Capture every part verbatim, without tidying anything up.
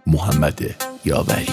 محمد یاوری.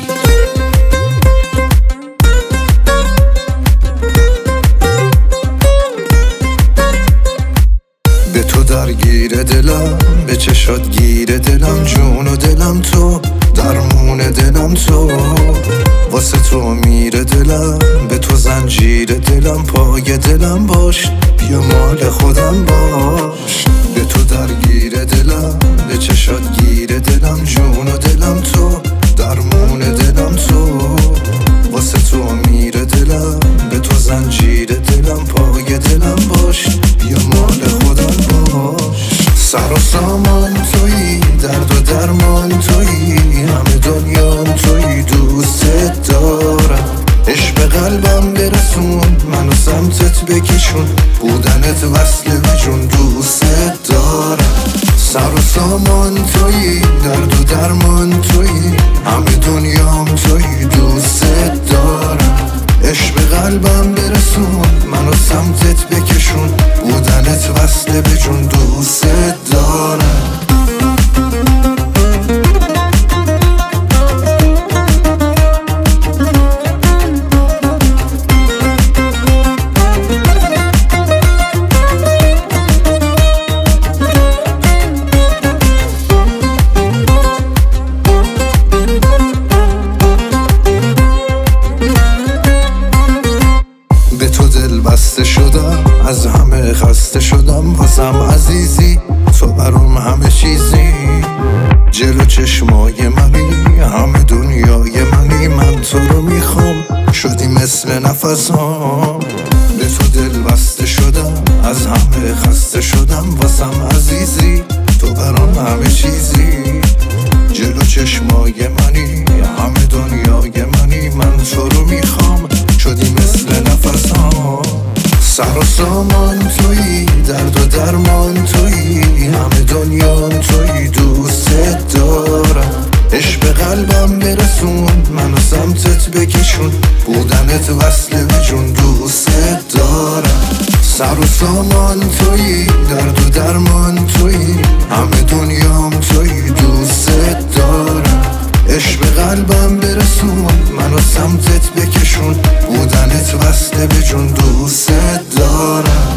به تو درگیر دلم، به چشات گیر دلم، جون و دلم تو، درمون دلم تو، واسه تو میره دلم، به تو زنجیر دلم، پای دلم باش، بیا مال خودم باش. به تو درگیر دلم، به چشات گیر دلم، جون و دلم تو، درمون دلم تو، واسه تو میره دلم، به تو زنجیر دلم، پای دلم باش، بیا مال خودم باش. سر و سامان تویی، درد و درمان تویی، همه دنیام تویی، دوستت دارم. عشق قلبم برسون، منو سمتت بکشون، بودنت وصله به جون، دوستت دارم. سر و سامان تویی، درد و درمان تویی، همه دنیام تویی، دوستت دارم. عشق قلبم برسون، منو سمتت بکشون، بودنت وصله به جون، دوستت دارم. بسته شدم، از همه خسته شدم، واسم عزیزی، تو برام همه چیزی. جلو چشمای منی، همه دنیای منی، من تو رو میخوام، شدی مثل نفسام. به تو دل بسته شدم، از همه خسته شدم، واسم عزیزی، تو برام همه چیزی. جلو چشمای منی، همه دنیای منی، من تو رو میخوام، شدی مثل نفسام. سر و سامان تویی، درد و درمان تویی، همه دنیام تویی، دوستت دارم. عشق قلبم برسون، منو سمتت بکشون، بودنت وصله به جون، دوستت دارم. سر و سامان تویی، درد و درمان تویی، همه دنیام تویی، دوستت دارم. عشق قلبم برسون، منو سمتت بکشون، بودنت وصله به جون، دوستت دارم.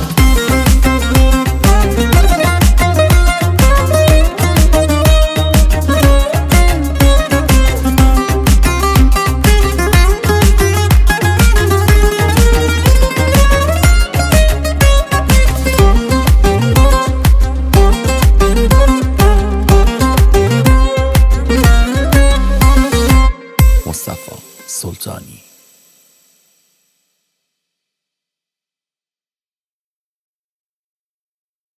مصطفی سلطانی.